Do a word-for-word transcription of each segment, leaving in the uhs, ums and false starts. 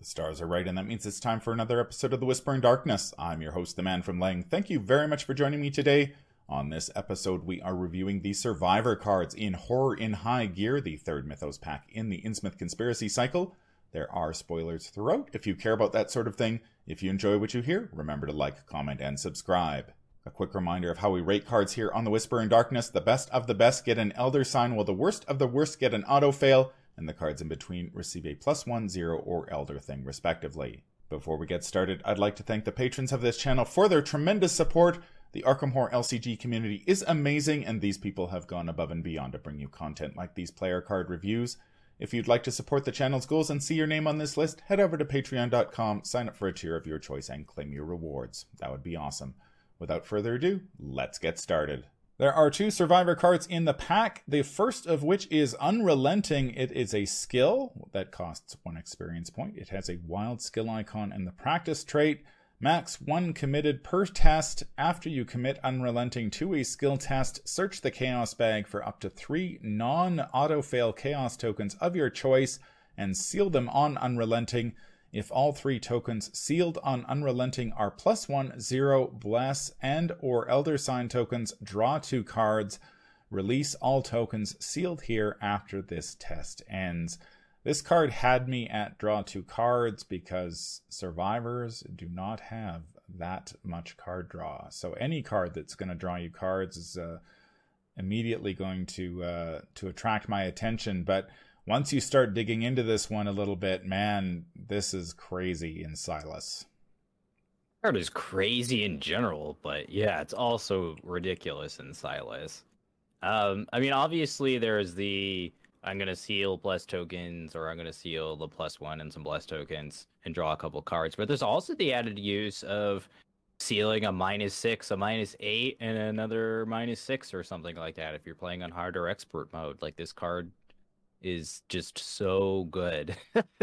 The stars are right, and that means it's time for another episode of The Whispering Darkness. I'm your host, the Man from Lang. Thank you very much for joining me today. On this episode, we are reviewing the Survivor cards in Horror in High Gear, the third Mythos pack in the Innsmouth Conspiracy cycle. There are spoilers throughout if you care about that sort of thing. If you enjoy what you hear, remember to like, comment, and subscribe. A quick reminder of how we rate cards here on The Whispering Darkness. The best of the best get an Elder Sign, while the worst of the worst get an Auto Fail, and the cards in between receive a plus one, zero, or Elder Thing, respectively. Before we get started, I'd like to thank the patrons of this channel for their tremendous support. The Arkham Horror L C G community is amazing, and these people have gone above and beyond to bring you content like these player card reviews. If you'd like to support the channel's goals and see your name on this list, head over to patreon dot com, sign up for a tier of your choice, and claim your rewards. That would be awesome. Without further ado, let's get started. There are two Survivor cards in the pack, the first of which is Unrelenting. It is a skill that costs one experience point. It has a wild skill icon and the practice trait. Max one committed per test. After you commit Unrelenting to a skill test, search the Chaos bag for up to three non-auto-fail Chaos tokens of your choice and seal them on Unrelenting. If all three tokens sealed on Unrelenting are plus one, zero, Bless, and or Elder Sign tokens, draw two cards. Release all tokens sealed here after this test ends. This card had me at draw two cards because survivors do not have that much card draw. So any card that's going to draw you cards is uh, immediately going to uh, to attract my attention. But once you start digging into this one a little bit, man, this is crazy in Silas. Card is crazy in general, but yeah, it's also ridiculous in Silas. Um, I mean, obviously there's the I'm going to seal blessed tokens, or I'm going to seal the plus one and some blessed tokens and draw a couple cards. But there's also the added use of sealing a minus six, a minus eight, and another minus six or something like that if you're playing on hard or expert mode. Like, this card is just so good.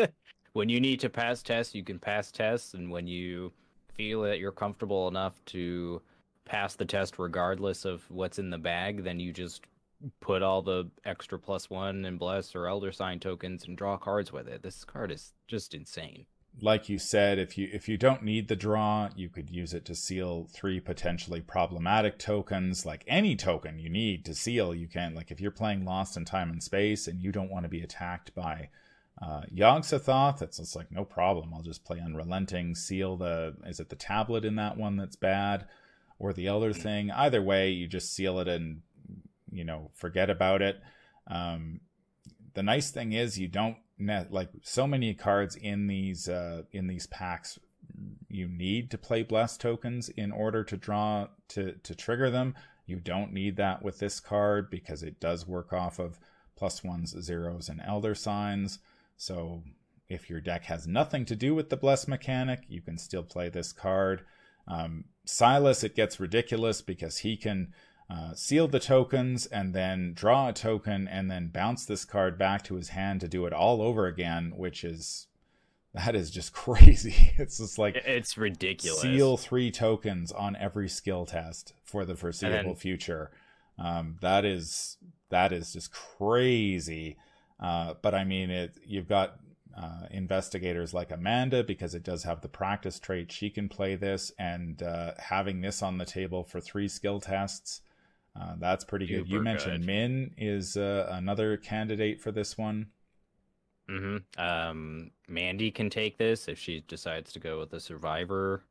When you need to pass tests, you can pass tests, and when you feel that you're comfortable enough to pass the test regardless of what's in the bag, then you just put all the extra plus one and bless or elder sign tokens and draw cards with it. This card is just insane. Like you said, if you if you don't need the draw, you could use it to seal three potentially problematic tokens. Like, any token you need to seal, you can. Like, if you're playing Lost in Time and Space and you don't want to be attacked by uh, Yog-Sothoth, it's just like, no problem. I'll just play Unrelenting, seal the, is it the tablet in that one that's bad? Or the Elder Thing? Either way, you just seal it and, you know, forget about it. Um, the nice thing is you don't, like, so many cards in these uh, in these packs, you need to play blessed tokens in order to draw to to trigger them. You don't need that with this card because it does work off of plus ones, zeros, and elder signs. So if your deck has nothing to do with the bless mechanic, you can still play this card. Um, Silas, it gets ridiculous because he can Uh, seal the tokens and then draw a token and then bounce this card back to his hand to do it all over again, which is, that is just crazy. It's just like, it's ridiculous. Seal three tokens on every skill test for the foreseeable then, future. Um, that is, that is just crazy. Uh, but I mean, it, you've got uh, investigators like Amanda, because it does have the practice trait. She can play this, and uh, having this on the table for three skill tests, Uh, that's pretty good. Super you mentioned good. Min is uh, another candidate for this one. Mm-hmm. Um, Mandy can take this if she decides to go with the Survivor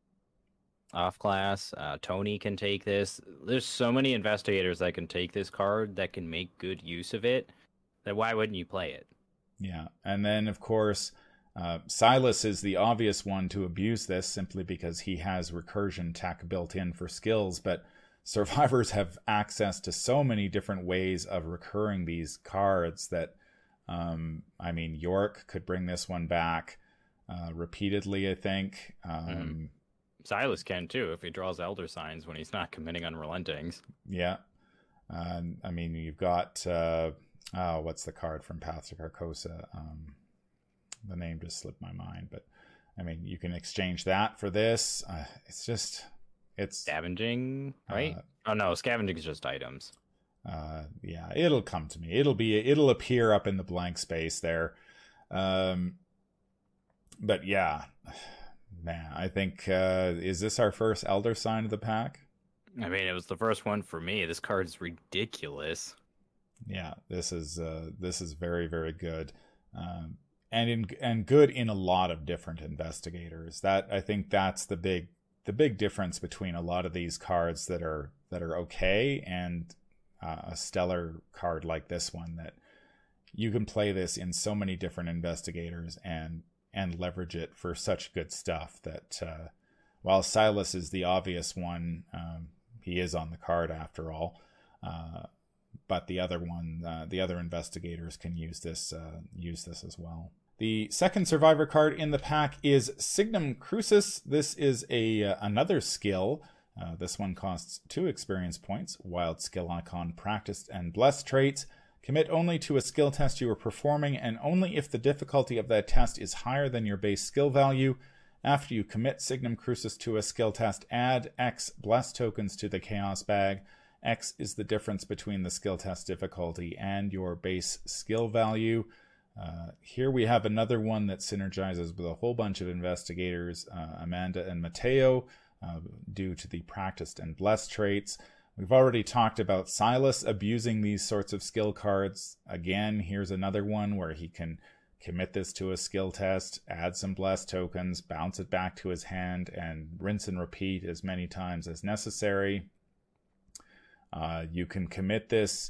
off class. Uh, Tony can take this. There's so many investigators that can take this card that can make good use of it. That why wouldn't you play it? Yeah, and then of course uh, Silas is the obvious one to abuse this simply because he has recursion tech built in for skills, but survivors have access to so many different ways of recurring these cards that, um, I mean, York could bring this one back uh, repeatedly, I think. Um, mm-hmm. Silas can too, if he draws Elder Signs when he's not committing Unrelentings. Yeah. Uh, I mean, you've got, uh, oh, what's the card from Path to Carcosa? Um, the name just slipped my mind, but I mean, you can exchange that for this. Uh, it's just... It's scavenging, right? Uh, oh no, scavenging is just items. Uh, yeah, it'll come to me. It'll be, it'll appear up in the blank space there. Um, but yeah, man, I think, uh, is this our first Elder Sign of the pack? I mean, it was the first one for me. This card's ridiculous. Yeah, this is uh, this is very, very good. Um, and in and good in a lot of different investigators. That I think that's the big the big difference between a lot of these cards that are that are okay and uh, a stellar card like this one, that you can play this in so many different investigators and and leverage it for such good stuff that uh, while Silas is the obvious one, um, he is on the card after all. Uh, but the other one, uh, the other investigators can use this uh, use this as well. The second survivor card in the pack is Signum Crucis. This is a uh, another skill. Uh, this one costs two experience points. Wild skill icon, practiced and blessed traits. Commit only to a skill test you are performing, and only if the difficulty of that test is higher than your base skill value. After you commit Signum Crucis to a skill test, add X blessed tokens to the Chaos bag. X is the difference between the skill test difficulty and your base skill value. Uh, here we have another one that synergizes with a whole bunch of investigators, uh, Amanda and Mateo, uh, due to the practiced and blessed traits. We've already talked about Silas abusing these sorts of skill cards. Again, here's another one where he can commit this to a skill test, add some blessed tokens, bounce it back to his hand, and rinse and repeat as many times as necessary. Uh, you can commit this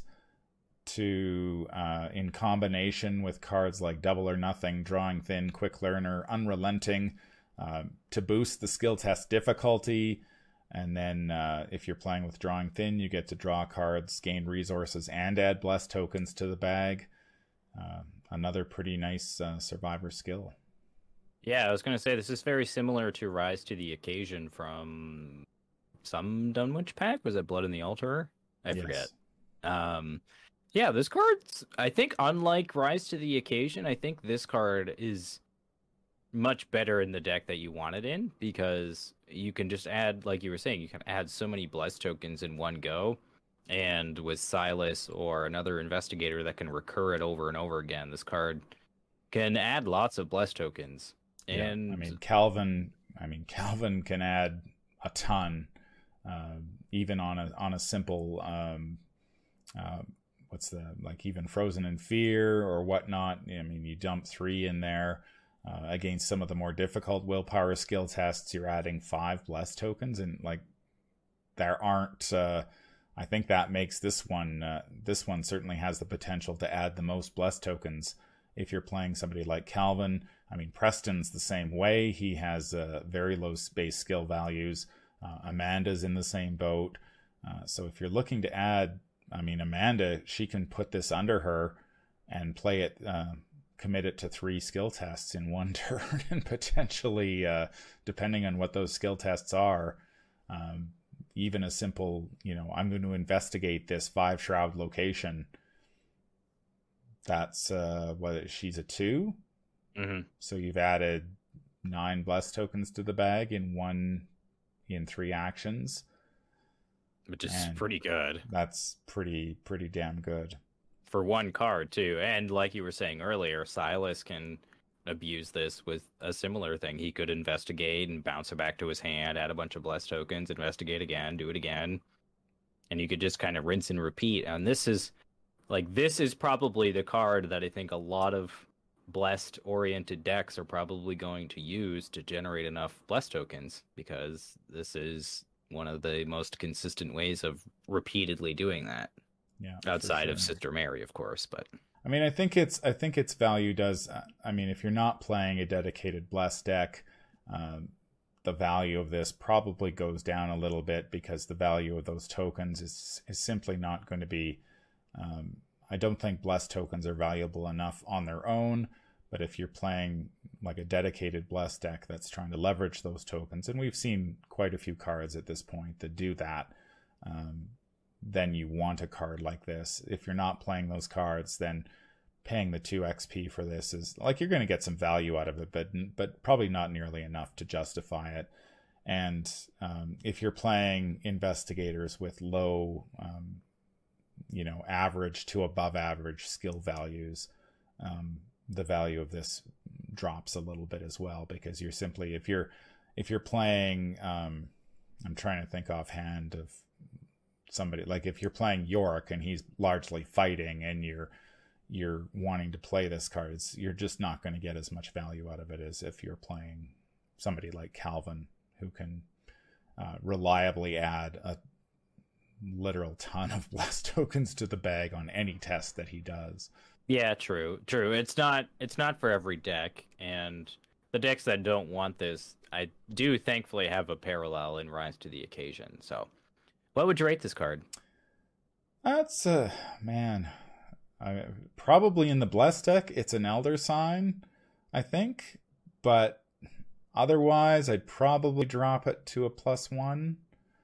to uh, in combination with cards like Double or Nothing, Drawing Thin, Quick Learner, Unrelenting, uh, to boost the skill test difficulty. And then uh, if you're playing with Drawing Thin, you get to draw cards, gain resources, and add blessed tokens to the bag. Uh, another pretty nice uh, survivor skill. Yeah, I was going to say this is very similar to Rise to the Occasion from some Dunwich pack. Was it Blood in the Altar? I Yes. forget. Um, yeah, this card's, I think, unlike Rise to the Occasion, I think this card is much better in the deck that you want it in, because you can just add, like you were saying, you can add so many blessed tokens in one go. And with Silas or another investigator that can recur it over and over again, this card can add lots of blessed tokens. And yeah, I mean, Calvin, I mean, Calvin can add a ton, uh, even on a on a simple, um, uh, what's the like even Frozen in Fear or whatnot. I mean, you dump three in there uh, against some of the more difficult willpower skill tests. You're adding five blessed tokens, and like there aren't. Uh, I think that makes this one. Uh, this one certainly has the potential to add the most blessed tokens if you're playing somebody like Calvin. I mean, Preston's the same way. He has uh, very low base skill values. Uh, Amanda's in the same boat. Uh, so if you're looking to add, I mean, Amanda, she can put this under her and play it, uh, commit it to three skill tests in one turn, and potentially, uh, depending on what those skill tests are, um, even a simple, you know, I'm going to investigate this five shroud location. That's uh, what she's a two. mm-hmm. So you've added nine blessed tokens to the bag in one, in three actions, which is and pretty good. That's pretty, pretty damn good for one card too. And like you were saying earlier, Silas can abuse this with a similar thing. He could investigate and bounce it back to his hand, add a bunch of blessed tokens, investigate again, do it again, and you could just kind of rinse and repeat. And this is like this is probably the card that I think a lot of blessed oriented decks are probably going to use to generate enough blessed tokens, because this is one of the most consistent ways of repeatedly doing that. Yeah, outside sure. of Sister Mary, of course. But I mean, I think it's I think its value does. I mean, if you're not playing a dedicated blessed deck, um, the value of this probably goes down a little bit, because the value of those tokens is is simply not going to be. Um, I don't think blessed tokens are valuable enough on their own. But if you're playing like a dedicated blessed deck that's trying to leverage those tokens, and we've seen quite a few cards at this point that do that, um, then you want a card like this. If you're not playing those cards, then paying the two X P for this is like, you're going to get some value out of it, but but probably not nearly enough to justify it. And um, if you're playing investigators with low, um, you know, average to above average skill values, um, the value of this drops a little bit as well, because you're simply, if you're if you're playing, um, I'm trying to think offhand of somebody, like if you're playing Yorick and he's largely fighting and you're you're wanting to play this card, it's, you're just not going to get as much value out of it as if you're playing somebody like Calvin, who can uh, reliably add a literal ton of blast tokens to the bag on any test that he does. Yeah, true, true. It's not it's not for every deck, and the decks that don't want this, I do thankfully have a parallel in Rise to the Occasion. So, what would you rate this card? That's uh man, I, probably in the Bless deck, it's an Elder Sign, I think, but otherwise, I'd probably drop it to a plus one.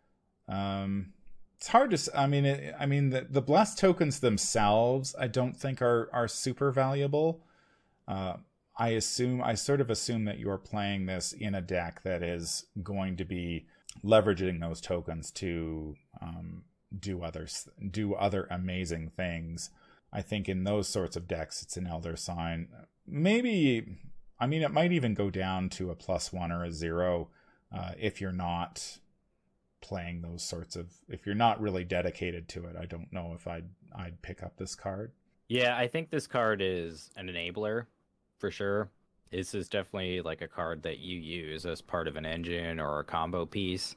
Um, it's hard to. I mean, it, I mean the the Bless tokens themselves, I don't think are are super valuable. Uh, I assume, I sort of assume that you're playing this in a deck that is going to be leveraging those tokens to um, do others, do other amazing things. I think in those sorts of decks, it's an Elder Sign. Maybe, I mean, it might even go down to a plus one or a zero uh, if you're not playing those sorts of, if you're not really dedicated to it. I don't know if I'd, I'd pick up this card. Yeah, I think this card is an enabler for sure. This is definitely like a card that you use as part of an engine or a combo piece.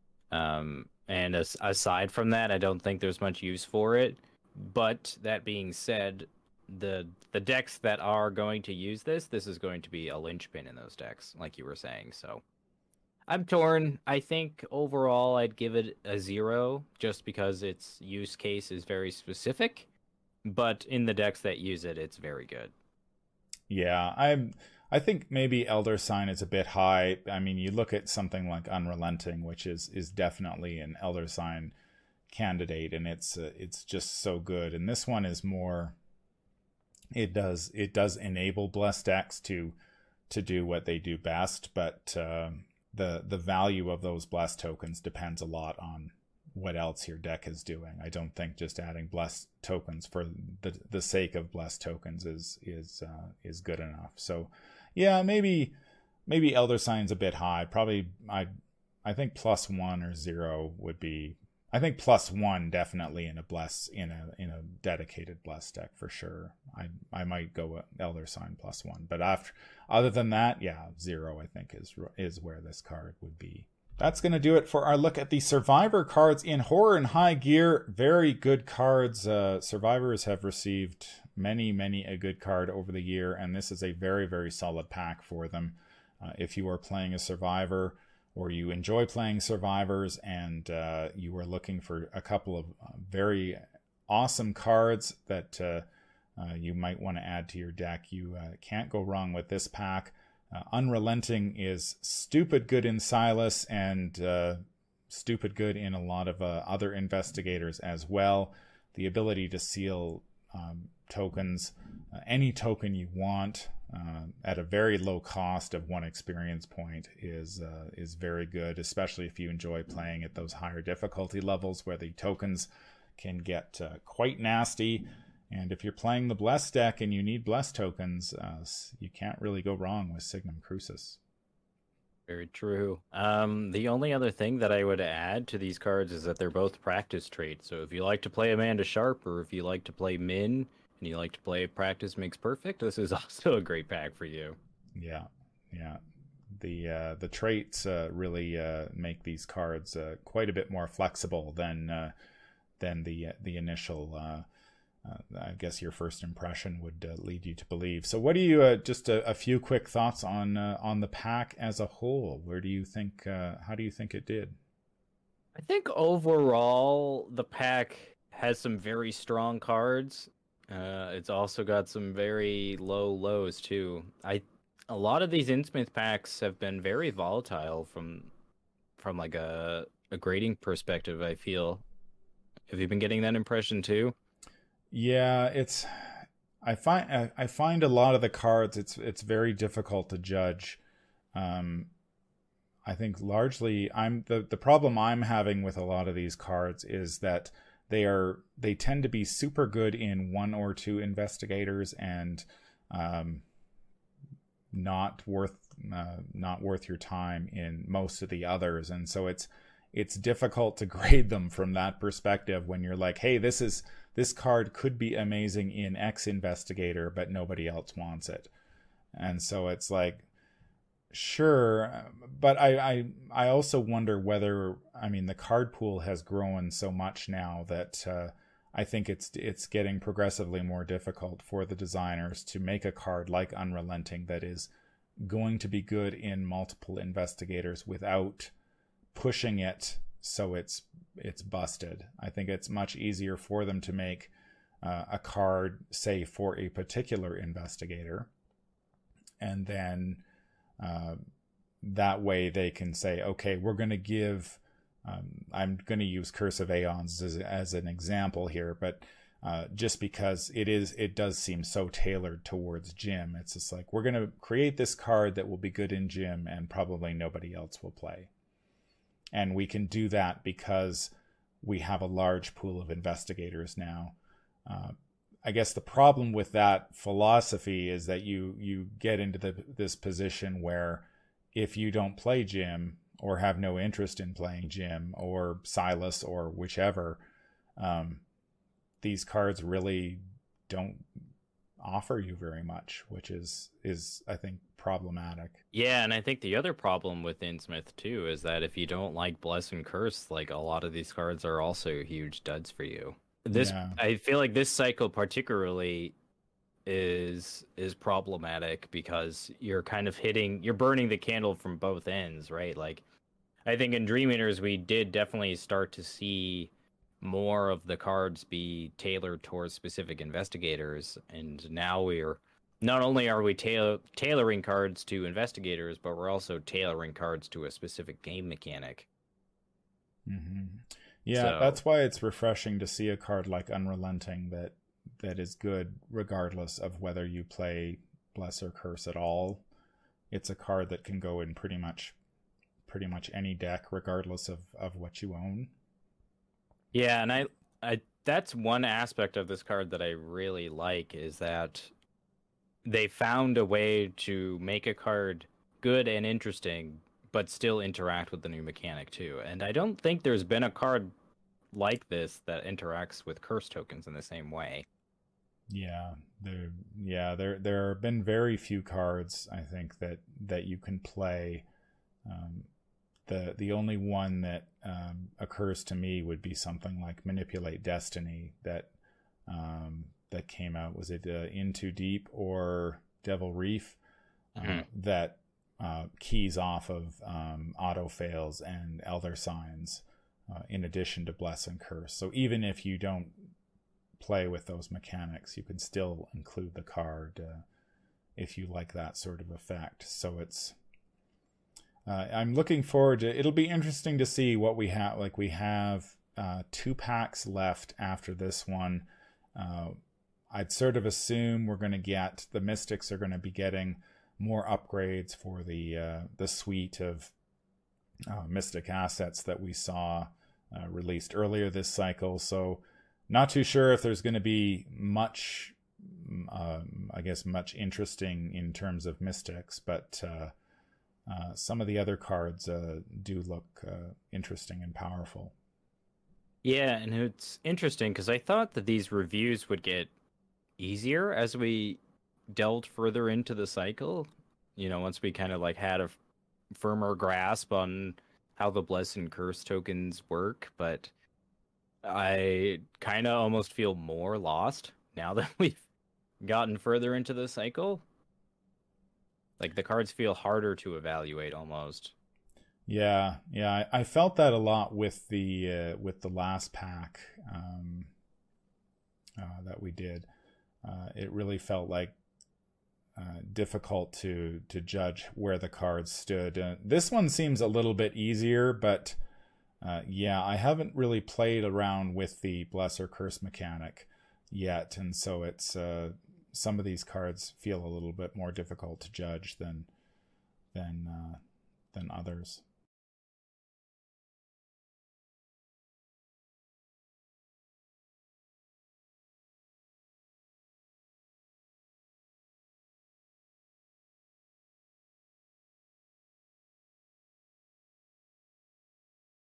Um, and as, aside from that, I don't think there's much use for it. But that being said, the the decks that are going to use this, this is going to be a linchpin in those decks, like you were saying. So I'm torn. I think overall I'd give it a zero, just because its use case is very specific. But in the decks that use it, it's very good. Yeah, I'm. I think maybe Elder Sign is a bit high. I mean, you look at something like Unrelenting, which is is definitely an Elder Sign candidate, and it's uh, it's just so good. And this one is more, it does it does enable Blessed decks to to do what they do best, but uh, the the value of those Blessed tokens depends a lot on what else your deck is doing. I don't think just adding Blessed tokens for the the sake of Blessed tokens is is uh, is good enough. So yeah, maybe maybe Elder Sign's a bit high. Probably I I think plus one or zero would be. I think plus one definitely in a bless in a in a dedicated bless deck for sure. I I might go with Elder Sign plus one, but after other than that, yeah, zero I think is is where this card would be. That's going to do it for our look at the Survivor cards in Horror in High Gear. Very good cards. Uh, Survivors have received many many a good card over the year, and this is a very very solid pack for them. Uh, if you are playing a Survivor, or you enjoy playing Survivors and uh, you are looking for a couple of uh, very awesome cards that uh, uh, you might want to add to your deck, you uh, can't go wrong with this pack. Uh, Unrelenting is stupid good in Silas and uh, stupid good in a lot of uh, other investigators as well. The ability to seal um, tokens, uh, any token you want, Uh, at a very low cost of one experience point is uh, is very good, especially if you enjoy playing at those higher difficulty levels where the tokens can get uh, quite nasty. And if you're playing the Bless deck and you need Bless tokens, uh, you can't really go wrong with Signum Crucis. Very true. Um, the only other thing that I would add to these cards is that they're both practice traits. So if you like to play Amanda Sharp, or if you like to play Min, and you like to play Practice Makes Perfect, this is also a great pack for you. Yeah, yeah. The uh, the traits uh, really uh, make these cards uh, quite a bit more flexible than uh, than the the initial. Uh, uh, I guess your first impression would uh, lead you to believe. So, what do you? Uh, just a, a few quick thoughts on uh, on the pack as a whole. Where do you think? Uh, how do you think it did? I think overall the pack has some very strong cards. Uh, it's also got some very low lows too. I a lot of these Innsmouth packs have been very volatile from from like a a grading perspective, I feel. Have you been getting that impression too? Yeah, it's I find I, I find a lot of the cards it's it's very difficult to judge. Um I think largely I'm the the problem I'm having with a lot of these cards is that They are they tend to be super good in one or two investigators and um, not worth uh, not worth your time in most of the others. And so it's it's difficult to grade them from that perspective when you're like, hey, this is this card could be amazing in X Investigator, but nobody else wants it. And so it's like, sure, but I, I I also wonder whether, I mean, the card pool has grown so much now that uh, I think it's it's getting progressively more difficult for the designers to make a card like Unrelenting that is going to be good in multiple investigators without pushing it so it's it's busted. I think it's much easier for them to make uh, a card, say, for a particular investigator, and then uh, that way they can say, okay, we're going to give, um, I'm going to use Curse of Aeons as, as an example here, but uh, just because it is, it does seem so tailored towards Gym. It's just like, we're going to create this card that will be good in Gym and probably nobody else will play. And we can do that because we have a large pool of investigators now. Uh, I guess the problem with that philosophy is that you you get into the, this position where if you don't play Gym or have no interest in playing Gym or Silas or whichever, um, these cards really don't offer you very much, which is, is I think, problematic. Yeah, and I think the other problem with Innsmouth too is that if you don't like Bless and Curse, like a lot of these cards are also huge duds for you. This yeah. I feel like this cycle particularly is is problematic because you're kind of hitting, you're burning the candle from both ends, right? Like, I think in Dream Eaters we did definitely start to see more of the cards be tailored towards specific investigators, and now we're not only are we tail tailoring cards to investigators, but we're also tailoring cards to a specific game mechanic. Mm-hmm. Yeah, so that's why it's refreshing to see a card like Unrelenting that that is good regardless of whether you play Bless or Curse at all. It's a card that can go in pretty much pretty much any deck regardless of, of what you own. Yeah, and I I that's one aspect of this card that I really like, is that they found a way to make a card good and interesting, but still interact with the new mechanic too. And I don't think there's been a card like this that interacts with curse tokens in the same way. Yeah, there yeah, there there have been very few cards, I think, that that you can play. Um, the the only one that um, occurs to me would be something like Manipulate Destiny that um, that came out. Was it uh, In Too Deep or Devil Reef? Mm-hmm. uh, that uh, keys off of um, Auto Fails and Elder Signs, uh, in addition to Bless and Curse. So even if you don't play with those mechanics, you can still include the card uh, if you like that sort of effect. So it's uh, I'm looking forward to, it'll be interesting to see what we have. Like, we have uh, two packs left after this one. uh, I'd sort of assume we're going to get, the Mystics are going to be getting more upgrades for the uh, the suite of uh, Mystic assets that we saw uh, released earlier this cycle. So not too sure if there's going to be much, um, I guess, much interesting in terms of Mystics, but uh, uh, some of the other cards uh, do look uh, interesting and powerful. Yeah, and it's interesting because I thought that these reviews would get easier as we delved further into the cycle, you know, once we kind of like had a f- firmer grasp on how the Bless and Curse tokens work. But I kind of almost feel more lost now that we've gotten further into the cycle. Like, the cards feel harder to evaluate almost. Yeah, yeah, I, I felt that a lot with the uh, with the last pack um, uh, that we did. Uh, it really felt like uh, difficult to to judge where the cards stood. Uh, this one seems a little bit easier, but uh, yeah, I haven't really played around with the Bless or Curse mechanic yet, and so it's uh, some of these cards feel a little bit more difficult to judge than than uh, than others.